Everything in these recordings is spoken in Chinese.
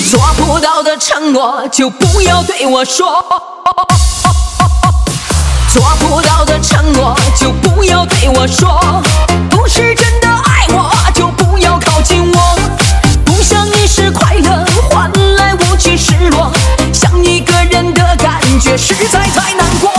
做不到的承诺就不要对我说，做不到的承诺就不要对我说，不是真的爱我就不要靠近我，不想一时快乐换来无尽失落，想一个人的感觉实在太难过。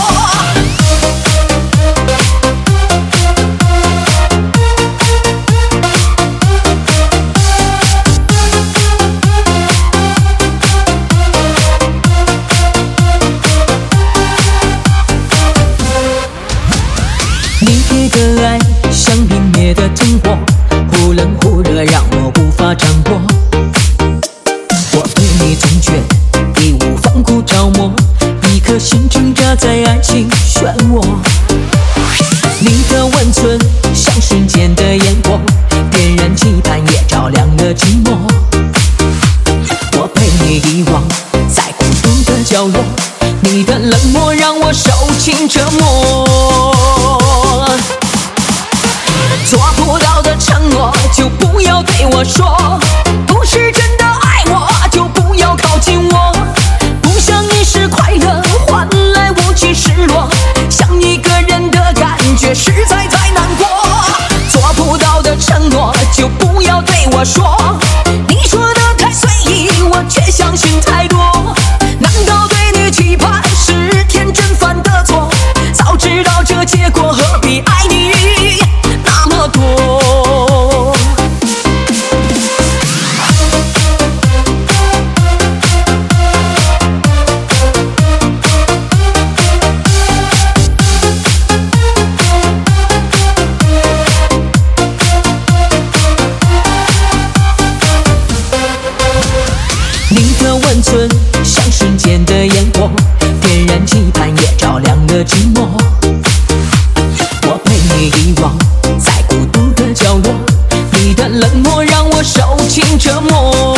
你给的爱像泯灭的灯火，忽冷忽热让我无法掌握，我对你总觉义无反顾着魔，一颗心挣扎在爱情漩涡。你的温存像瞬间的烟火，点燃期盼也照亮了寂寞，我陪你遗忘在孤独的角落，你的冷漠让我受尽折磨。做不到的承诺就不要对我说，不是真的爱我就不要靠近我，不想一时快乐换来无尽失落，想一个人的感觉实在太难过。做不到的承诺就不要对我说，你说的太随意我却相信太多，难道对你期盼是天真犯的错，早知道这结果何必爱你那么多。你的温存像瞬间的烟火，点燃期盼也照亮了寂寞，我陪你遗忘在孤独的角落，你的冷漠让我受尽折磨。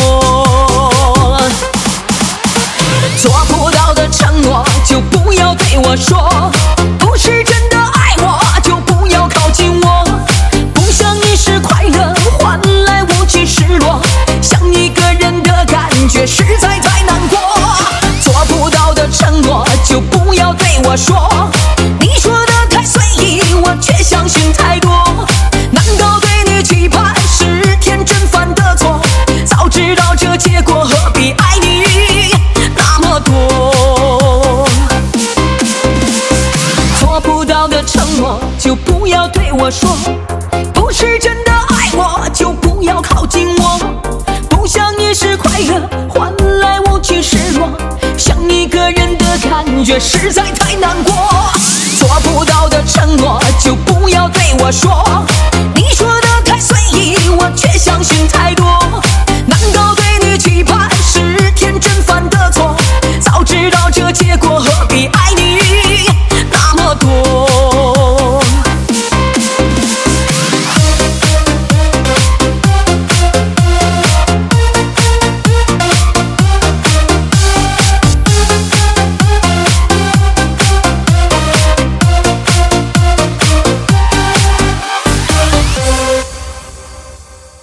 做不到的承诺就不要对我说，不是真的爱我就不要靠近我，不想一时快乐换来无尽失落，想一个人的感觉实在太难过。做不到的承诺就不要对我说，你说的太随意我却相信太多，难道对你期盼是天真犯的错，早知道这结果何必爱你那么多。做不到的承诺就不要对我说，不是真的爱我就不要靠近我，不想一时快乐换来无尽失落，想一个人的感觉实在太难过。做不到的承诺就不要对我说，